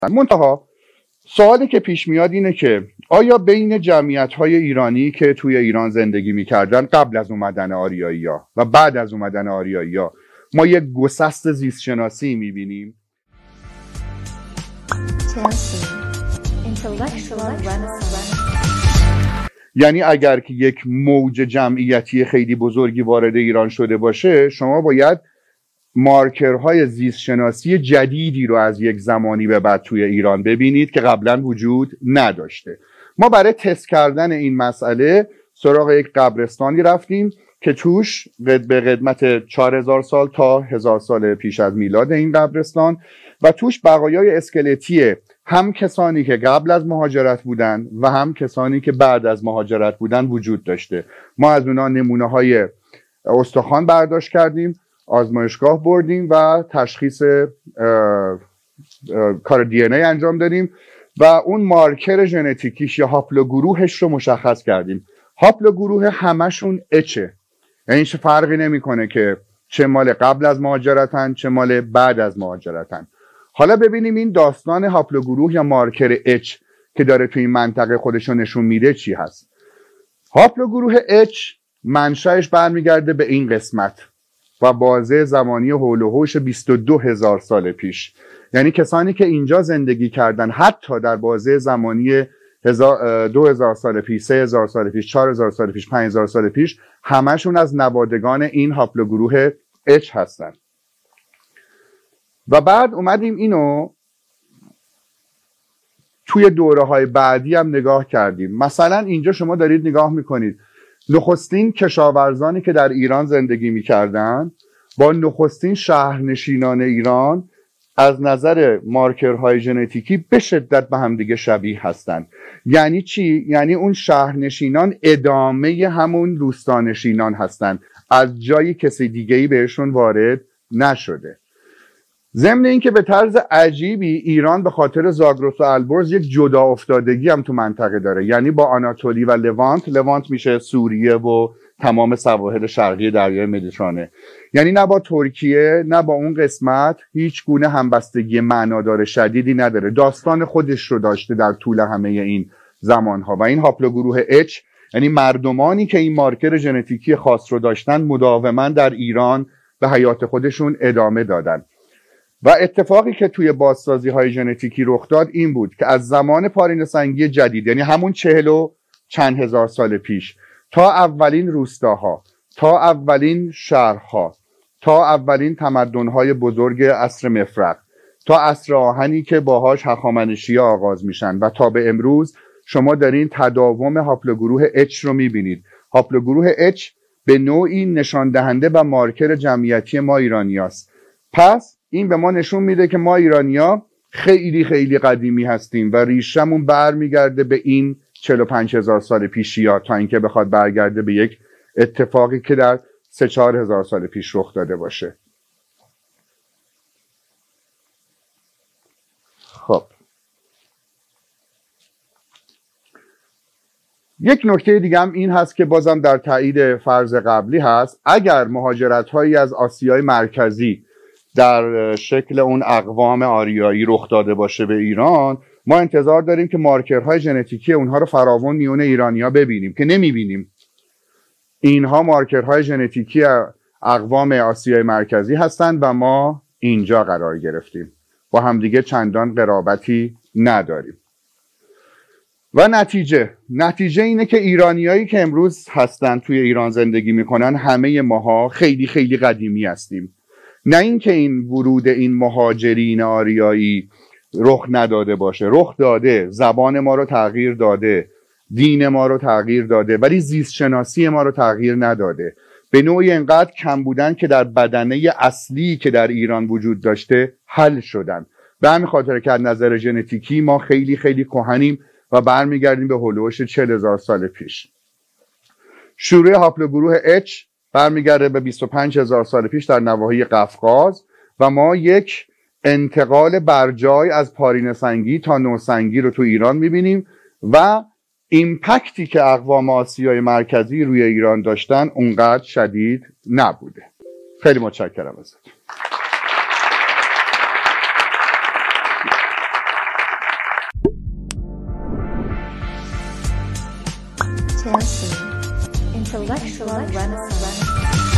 منتها سوالی که پیش میاد اینه که آیا بین جمعیت‌های ایرانی که توی ایران زندگی می‌کردن قبل از اومدن آریایی‌ها و بعد از اومدن آریایی‌ها ما یک گسست زیستشناسی می‌بینیم؟ یعنی اگر که یک موج جمعیتی خیلی بزرگی وارد ایران شده باشه، شما باید مارکرهای زیستشناسی جدیدی رو از یک زمانی به بعد توی ایران ببینید که قبلا وجود نداشته. ما برای تست کردن این مسئله سراغ یک قبرستانی رفتیم که توش به قدمت 4000 سال تا 1000 سال پیش از میلاد این قبرستان و توش بقایای اسکلتی هم کسانی که قبل از مهاجرت بودن و هم کسانی که بعد از مهاجرت بودن وجود داشته. ما از اونا نمونه‌های استخوان برداشت کردیم، آزمایشگاه بردیم و تشخیص کار دی ان ای انجام دادیم و اون مارکر ژنتیکیش یا هاپلوگروهش رو مشخص کردیم. هاپلوگروه همشون اچه، یعنی چه فرقی نمیکنه که چه مال قبل از مهاجرتن چه مال بعد از مهاجرتن. حالا ببینیم این داستان هاپلوگروه یا مارکر اچ که داره توی این منطقه خودشو نشون میده چی هست. هاپلوگروه اچ منشأش برمیگرده به این قسمت و بازه زمانی حول و حوش 22000 سال پیش، یعنی کسانی که اینجا زندگی کردن حتی در بازه زمانی 2000 سال پیش، 3000 سال پیش، 4000 سال پیش، 5000 سال پیش، همشون از نوادگان این هاپلوگروه اچ هستن. و بعد اومدیم اینو توی دوره‌های بعدی هم نگاه کردیم. مثلا اینجا شما دارید نگاه میکنید نخستین کشاورزانی که در ایران زندگی میکردن با نخستین شهرنشینان ایران از نظر مارکرهای ژنتیکی به شدت به همدیگه شبیه هستند. یعنی چی؟ یعنی اون شهرنشینان ادامه همون روستانشینان هستند، از جای کسی دیگه‌ای بهشون وارد نشده. ضمن اینکه به طرز عجیبی ایران به خاطر زاگرس و البرز یک جدا افتادگی هم تو منطقه داره، یعنی با آناتولی و لوانت میشه سوریه و تمام سواحل شرقی دریای مدیترانه، یعنی نه با ترکیه نه با اون قسمت هیچ گونه همبستگی معنادار شدیدی نداره. داستان خودش رو داشته در طول همه این زمانها و این هاپلوگروه اچ یعنی مردمانی که این مارکر ژنتیکی خاص رو داشتن مداوما در ایران به حیات خودشون ادامه دادن. و اتفاقی که توی بازسازی های ژنتیکی رخ داد این بود که از زمان پارینه سنگی جدید، یعنی همون 40 و چند هزار سال پیش، تا اولین روستاها، تا اولین شهرها، تا اولین تمدن‌های بزرگ عصر مفرق، تا عصر آهنی که باهاش هخامنشی‌ها آغاز میشن و تا به امروز شما دارین تداوم هاپلوگروه اچ رو میبینید. هاپلوگروه اچ به نوعی نشان دهنده و مارکر جمعیتی ما ایرانیاست. پس این به ما نشون میده که ما ایرانی‌ها خیلی خیلی قدیمی هستیم و ریشمون برمیگرده به این 45000 سال پیشیا تا اینکه بخواد برگرده به یک اتفاقی که در 3-4 هزار سال پیش رخ داده باشه. خب یک نکته دیگه هم این هست که بازم در تایید فرض قبلی هست. اگر مهاجرت‌هایی از آسیای مرکزی در شکل اون اقوام آریایی رخ داده باشه به ایران، ما انتظار داریم که مارکرهای ژنتیکی اونها رو فراوان میون ایرانی‌ها ببینیم که نمیبینیم. اینها مارکرهای ژنتیکی اقوام آسیای مرکزی هستند و ما اینجا قرار گرفتیم، با همدیگه چندان قرابتی نداریم. و نتیجه اینه که ایرانیایی که امروز هستن توی ایران زندگی میکنن همه ماها خیلی خیلی قدیمی هستیم. نه اینکه این ورود این مهاجرین آریایی رخ نداده باشه، رخ داده، زبان ما رو تغییر داده، دین ما رو تغییر داده، ولی زیست شناسی ما رو تغییر نداده. به نوعی انقدر کم بودن که در بدنه اصلی که در ایران وجود داشته حل شدن. به همین خاطر که از نظر ژنتیکی ما خیلی خیلی کهنیم و برمیگردیم به هولوش 40000 سال پیش. شروع هاپلوگروه اچ برمیگرده به 25000 سال پیش در نواحی قفقاز و ما یک انتقال برجای از پارینه سنگی تا نوسنگی رو تو ایران میبینیم و ایمپکتی که اقوام آسیای مرکزی روی ایران داشتن اونقدر شدید نبوده. خیلی متشکرم ازت. Dancing. Intellectual Renaissance.